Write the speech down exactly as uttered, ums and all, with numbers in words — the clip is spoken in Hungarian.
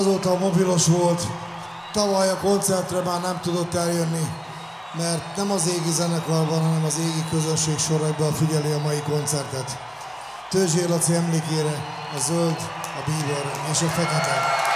Azóta mobilos volt, tavaly a koncertre már nem tudott eljönni, mert nem az égi zenekarban, hanem az égi közönség soraiban figyeli a mai koncertet. Törzsé Laci emlékére a zöld, a bíbor és a fekete.